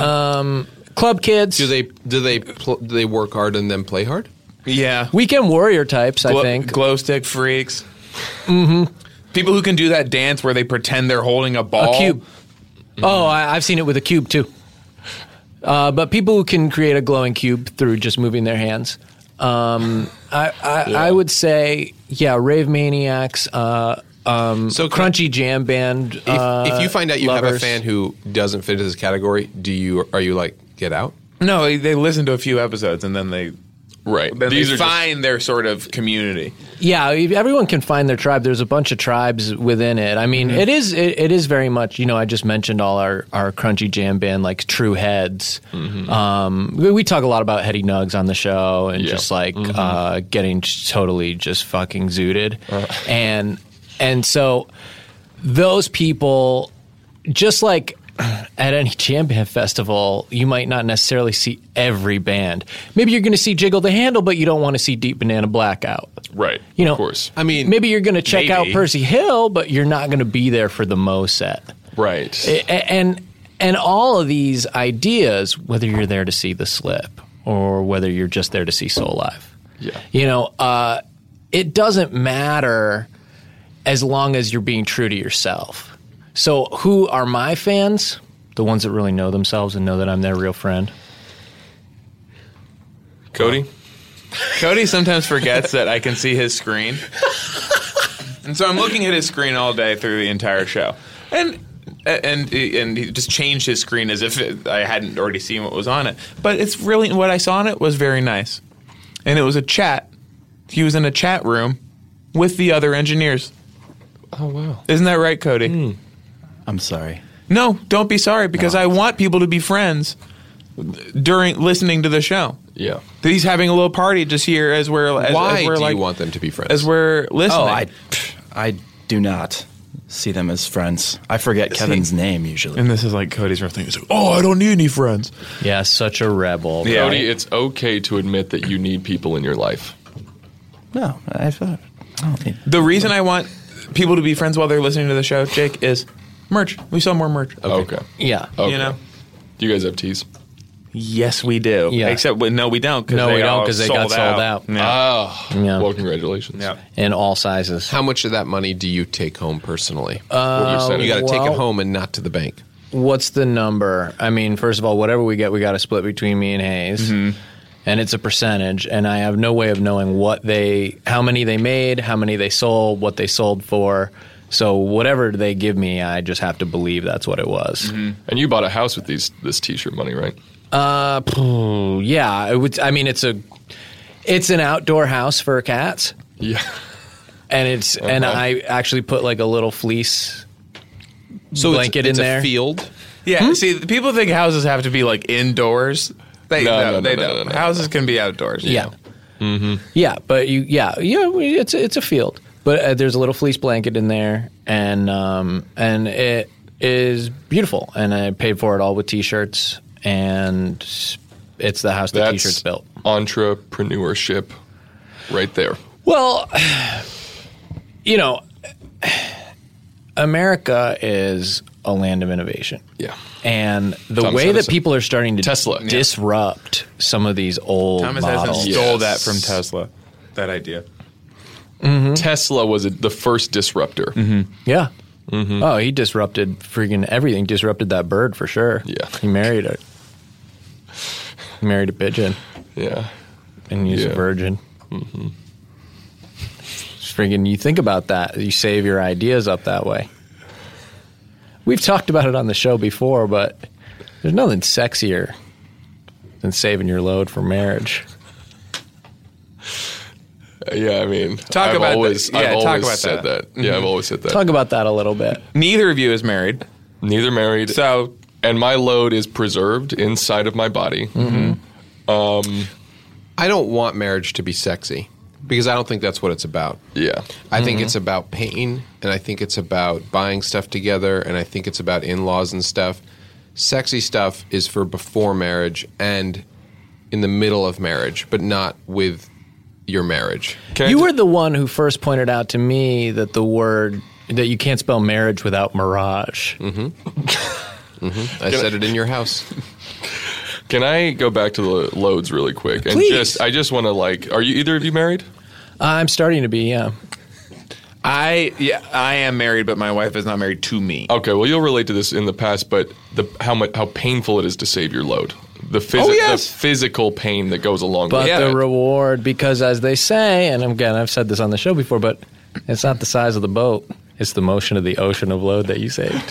club kids, Do they do they pl- do they work hard and then play hard? Yeah. weekend warrior types. I Glow, think. glow stick freaks. Mm-hmm. People who can do that dance where they pretend they're holding a ball. A cube. Oh, I, I've seen it with a cube too. Uh, but people who can create a glowing cube through just moving their hands. Um, I, I, I would say, yeah, rave maniacs. Uh, um, So so can I- crunchy jam band. If, uh, if you find out you have a lovers. fan who doesn't fit into this category, do you are you like get out? No, they, they listen to a few episodes and then they Right. then These they are just- find their sort of community. Yeah, everyone can find their tribe. There's a bunch of tribes within it. I mean, Mm-hmm. it is it, it is very much. You know, I just mentioned all our, our crunchy jam band like True Heads. Mm-hmm. Um, we, we talk a lot about Heady Nugs on the show and Yeah. just like Mm-hmm. uh, getting j- totally just fucking zooted, Uh. and and so those people, just like at any jam band festival, you might not necessarily see every band. Maybe you're going to see Jiggle the Handle, but you don't want to see Deep Banana Blackout. Right. You know, of course. I mean, maybe you're going to check out maybe. Percy Hill, but you're not going to be there for the Mo set. Right. A- And and all of these ideas, whether you're there to see The Slip or whether you're just there to see Soul Live, Yeah. you know, uh, it doesn't matter as long as you're being true to yourself. So who are my fans? The ones that really know themselves and know that I'm their real friend. Cody? Cody sometimes forgets that I can see his screen. And so I'm looking at his screen all day through the entire show. And and and he just changed his screen as if it, I hadn't already seen what was on it. But it's really what I saw on it was very nice. And it was a chat. He was in a chat room with the other engineers. Oh, wow. Isn't that right, Cody? I'm sorry. No, don't be sorry because I want people to be friends during listening to the show. Yeah. He's having a little party just here as we're as, Why as we're do like you want them to be friends? as we're listening. Oh, I, I do not see them as friends. I forget Kevin's name usually. And this is like Cody's real thing. He's like, oh, I don't need any friends. Yeah, such a rebel. Yeah. Cody, it's okay to admit that you need people in your life. No, I, I don't need. The reason I want people to be friends while they're listening to the show, Jake, is merch. We sell more merch. Okay. Yeah. Okay. You know? Do you guys have teas? Yes, we do. Yeah. Except, well, no, we don't. Cause No, they we don't all because they got sold out, Yeah. Oh. Yeah. Well, congratulations. Yeah. in all sizes. How much of that money do you take home personally? What percentage? you got to take it well- home and not to the bank. What's the number? I mean, first of all, whatever we get, we got to split between me and Hayes. Mm-hmm. And it's a percentage, and I have no way of knowing what they, how many they made, how many they sold, what they sold for. So whatever they give me, I just have to believe that's what it was. And you bought a house with these this t-shirt money, right? Uh, phew, yeah, it would. I mean, it's a, it's an outdoor house for cats, Yeah. and it's and Okay. I actually put like a little fleece So blanket it's, it's in there. a field. Yeah. See, people think houses have to be like indoors. They, No, no, no, no, they no, don't. no, no, no. Houses can be outdoors. Yeah. Yeah, but you, yeah, yeah, it's it's a field, but uh, there's a little fleece blanket in there, and um, and it is beautiful, and I paid for it all with t-shirts, and it's the house that That's t-shirts built. entrepreneurship right there. Well, you know, America is a land of innovation. Yeah. And the Thomas way that Edison. people are starting to Tesla. Yeah. disrupt some of these old Thomas models. Edison stole Yes. that from Tesla. That idea. Tesla was a, the first disruptor. Yeah. Oh, he disrupted freaking everything. Disrupted that bird for sure. Yeah. He married it. He married a pigeon, Yeah. and he's Yeah. a virgin. Mm-hmm. Freaking, you think about that. You save your ideas up that way. We've talked about it on the show before, but there's nothing sexier than saving your load for marriage. Yeah, I mean, Talk I've about always, that. Yeah, I've talk always about said that. that. Yeah, I've always said that. Talk about that a little bit. Neither of you is married. Neither married. So, and my load is preserved inside of my body. I don't want marriage to be sexy because I don't think that's what it's about. Yeah. I think it's about pain, and I think it's about buying stuff together, and I think it's about in-laws and stuff. Sexy stuff is for before marriage and in the middle of marriage, but not with your marriage. Can I You ju- were the one who first pointed out to me that the word that you can't spell marriage without mirage. I said it in your house. Can I go back to the loads really quick? And Please. just I just want to like are you either of you married? I'm starting to be, yeah. I yeah, I am married, but my wife is not married to me. Okay, well you'll relate to this in the past, but the how much how painful it is to save your load. The, phys- Oh, yes. the physical pain that goes along But with Yeah. it. the reward, because as they say, and again, I've said this on the show before, but it's not the size of the boat, it's the motion of the ocean of load that you saved.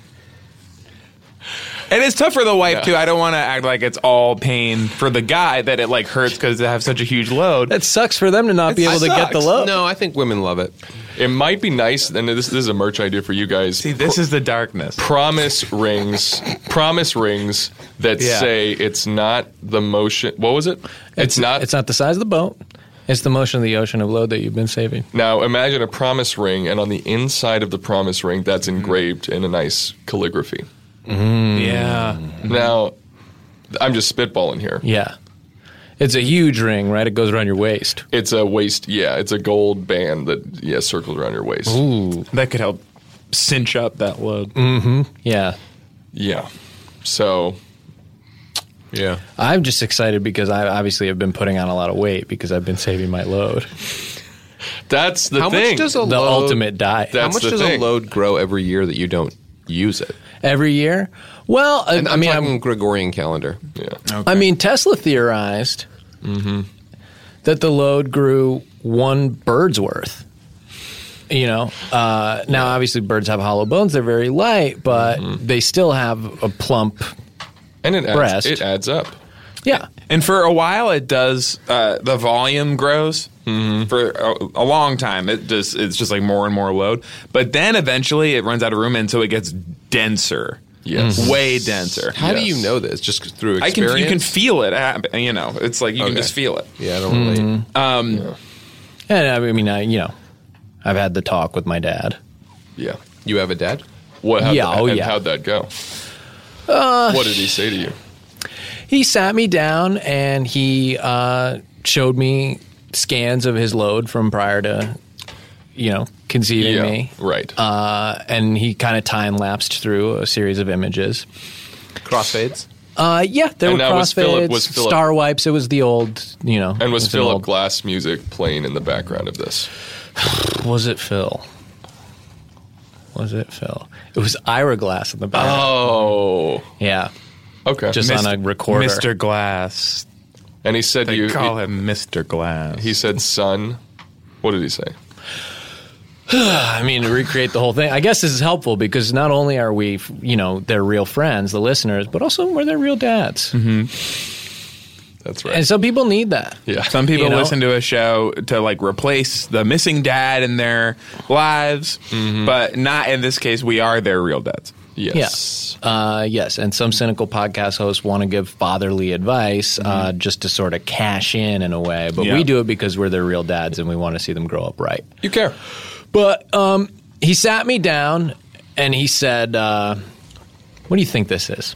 And it's tough for the wife Yeah. too. I don't want to act like it's all pain for the guy that it like hurts because they have such a huge load. That sucks for them to not be It able to get the sucks. load. No, I think women love it. It might be nice, and this, this is a merch idea for you guys. See, this is the darkness. promise rings, promise rings that Yeah. say it's not the motion. What was it? It's, not. It's not the size of the boat. It's the motion of the ocean of load that you've been saving. Now imagine a promise ring, and on the inside of the promise ring, that's engraved in a nice calligraphy. Yeah. Now, I'm just spitballing here. Yeah. It's a huge ring, right? It goes around your waist. It's a waist. Yeah, it's a gold band that yeah circles around your waist. Ooh. That could help cinch up that load. Yeah. Yeah. So Yeah. I'm just excited because I obviously have been putting on a lot of weight because I've been saving my load. that's the How thing. much does a The load, ultimate diet. That- How That's much the does thing. a load grow every year that you don't use it? Every year? Well, I, And I I'm mean, talking I'm, Gregorian calendar. yeah. I mean, Tesla theorized that the load grew one bird's worth. You know, uh, now obviously birds have hollow bones; they're very light, but they still have a plump. And it adds, breast. it adds up. Yeah, And for a while, it does. Uh, the volume grows for a, a long time. It just it's just like more and more load. But then eventually, it runs out of room, and so it gets denser. Yes. way denser. How do Yes. you know this? Just through I can experience? you can feel it. happen, You know, it's like you can Okay. just feel it. Yeah, I don't relate. Um, and I mean, I, you know, I've had the talk with my dad. Yeah. You have a dad? What? How'd Yeah, that, oh, and yeah. how'd that go? what did he say to you? He sat me down and he uh, showed me scans of his load from prior to, you know, conceiving Yeah, me. right. Uh, and he kind of time lapsed through a series of images. Crossfades? Uh, yeah, there And were now was Philip- crossfades, was Philip- star wipes. It was the old, you know. And was it an Philip old- Glass music playing in the background of this? Was it Phil? Was it Phil? It was Ira Glass in the back. Oh, Yeah, okay. just on a recorder. Mister Glass. and he said to They you, call he, him Mister Glass. he said, "Son." What did he say? I mean, to recreate the whole thing. I guess this is helpful because not only are we, you know, they're real friends, the listeners, but also we're their real dads. That's right. And some people need that. yeah. Some people You know? listen to a show to like replace the missing dad in their lives, but not in this case. We are their real dads. Yes. Uh, yes, and some cynical podcast hosts want to give fatherly advice uh, just to sort of cash in in a way, but Yeah. we do it because we're their real dads and we want to see them grow up right. You care. But um, he sat me down and he said, uh, "What do you think this is?"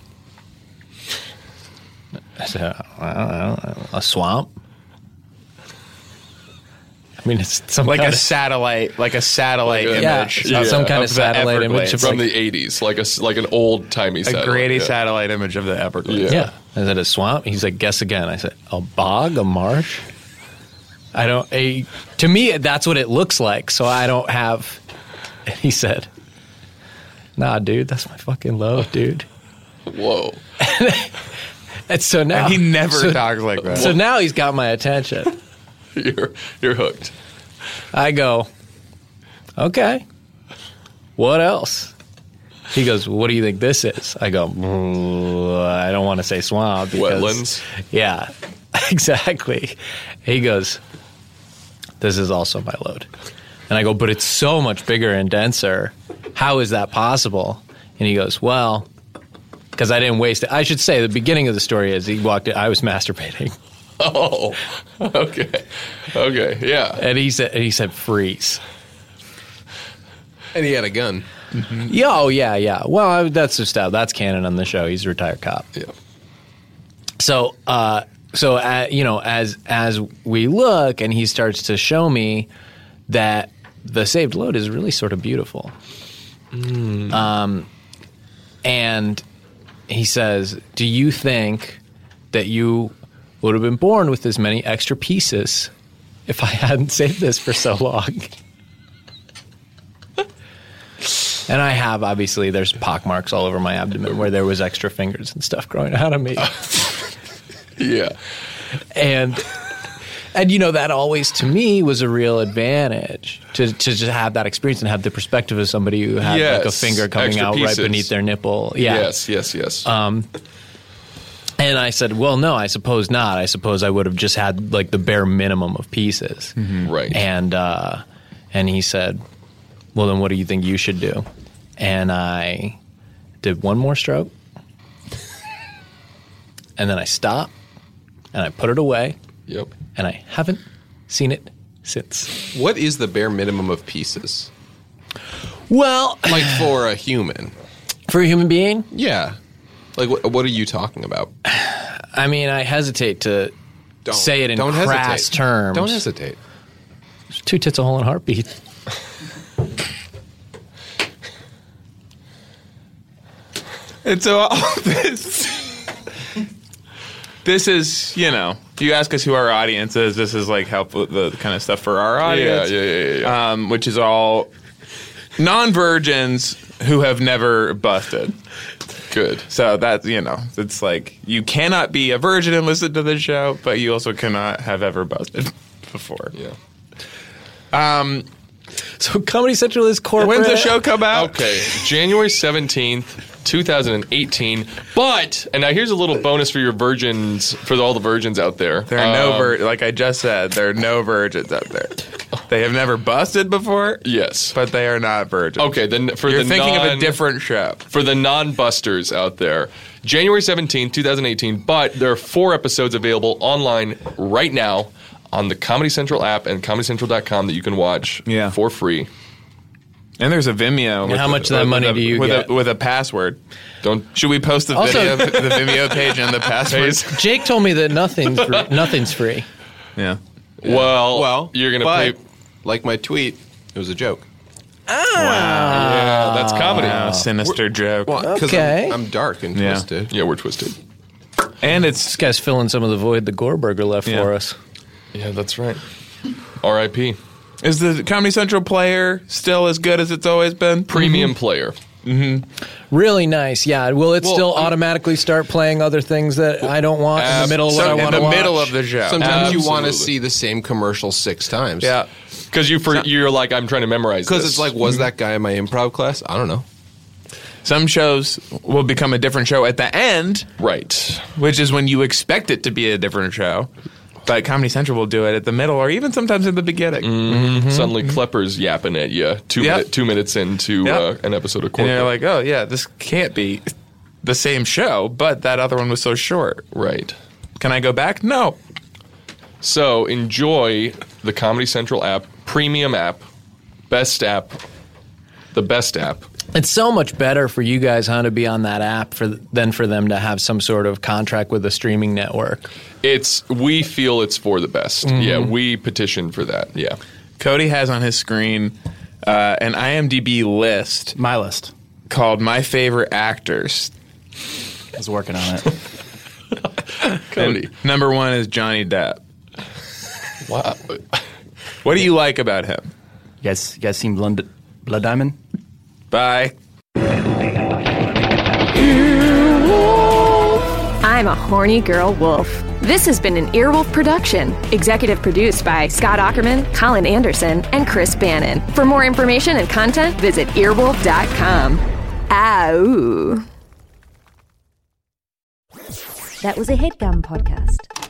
I said, "I don't know, a swamp." I mean, it's some like kind a of satellite, like a satellite Like a- image. Yeah, of- some kind of the satellite image Everglades. of From like- the eighties, like a s- like an old timey a satellite. Grady yeah. satellite image of the Everglades. Yeah. Yeah. I said, a swamp? He's like, guess again. I said, a bog, a marsh? I don't, a, to me, that's what it looks like. So I don't have, and he said, nah, dude, that's my fucking load, dude. Whoa. And so now. And he never so, talks like that. So now he's got my attention. You're you're hooked. I go, okay, what else? He goes, what do you think this is? I go, "Mm, I don't want to say swamp. Because, Wetlands? Yeah, exactly. He goes, this is also my load. And I go, but it's so much bigger and denser. How is that possible? And he goes, well, because I didn't waste it. I should say the beginning of the story is he walked in, I was masturbating. Oh, okay, okay, yeah. And he said, and he said, freeze. And he had a gun. Yeah, oh yeah, yeah. Well, I, that's just out. That's canon on the show. He's a retired cop. Yeah. So, uh, so uh, you know, as as we look, and he starts to show me that the saved load is really sort of beautiful. Um, and he says, "Do you think that you would have been born with as many extra pieces if I hadn't saved this for so long?" And I have, obviously, there's pock marks all over my abdomen where there was extra fingers and stuff growing out of me. Yeah. And, and you know, that always, to me, was a real advantage to, to just have that experience and have the perspective of somebody who had like a Yes, finger coming extra out pieces. right beneath their nipple. Yeah. Yes, yes, yes. Um, and I said, well, no, I suppose not. I suppose I would have just had like the bare minimum of pieces. right. And uh, and he said, well, then what do you think you should do? And I did one more stroke. And then I stopped. And I put it away. Yep. And I haven't seen it since. What is the bare minimum of pieces? Well, Like for a human? for a human being, Yeah. Like, what, what are you talking about? I mean, I hesitate to Don't say it in don't crass hesitate. terms. Don't hesitate. Two tits, a hole, and a heartbeat. It's all this. This is, you know, you ask us who our audience is. This is like help with the kind of stuff for our Yeah, audience. yeah, yeah, yeah. yeah. Um, which is all non-virgins who have never busted. Good. So that, you know, it's like you cannot be a virgin and listen to the show, but you also cannot have ever busted before. Yeah. Um, So Comedy Central is corporate. when's the show come out? Okay, January seventeenth, twenty eighteen. But, and now here's a little bonus for your virgins, for all the virgins out there. There are no Um, vir- like I just said, there are no virgins out there. They have never busted before, Yes. but they are not virgins. Okay, then for You're the thinking non, of a different show. for the non-busters out there, January seventeenth, twenty eighteen, but there are four episodes available online right now on the Comedy Central app and comedy central dot com that you can watch Yeah. for free. And there's a Vimeo. with how the- much of that with money a- do you with get? A, with a password. Don't Should we post the, Also- video, the Vimeo page and the password? Jake told me that nothing's free, nothing's free. Yeah. well, Well, you're gonna but, pay. like my tweet, it was a joke. Yeah, that's comedy. Wow, sinister joke. Well, 'cause Okay. I'm, I'm dark and Yeah. twisted. Yeah, we're twisted. And This it's guy's filling some of the void the Goreburger left Yeah. for us. Yeah, that's right. R I P is the Comedy Central player still as good as it's always been? Premium player. Really nice, yeah. Will it Well, still I'm- automatically start playing other things that I don't want in the middle of what So I in want the to watch? middle of the show. Sometimes you want to Absolutely. see the same commercial six times. Yeah. Because you for, you're like, I'm trying to memorize Because this. it's like, was that guy in my improv class? I don't know. Some shows will become a different show at the end, right. which is when you expect it to be a different show. But Comedy Central will do it at the middle or even sometimes in the beginning. Mm-hmm. Suddenly Klepper's yapping at you two, Yep. minute, two minutes into Yep. uh, an episode of And Corporate. you're like, oh, yeah, this can't be the same show, but that other one was so short. right. Can I go back? No. So enjoy the Comedy Central app, premium app, best app, the best app. It's so much better for you guys, huh, to be on that app for than for them to have some sort of contract with a streaming network. It's we feel it's for the best. Mm-hmm. Yeah, we petitioned for that. Yeah. Cody has on his screen uh, an IMDb list. My list. Called My Favorite Actors. I was working on it. Cody. And number one is Johnny Depp. Wow. What do you like about him? You guys, you guys seen Blood, Blood Diamond? Bye. I'm a horny girl wolf. This has been an Earwolf production, executive produced by Scott Ackerman, Colin Anderson, and Chris Bannon. For more information and content, visit earwolf dot com. Ow. That was a HeadGum podcast.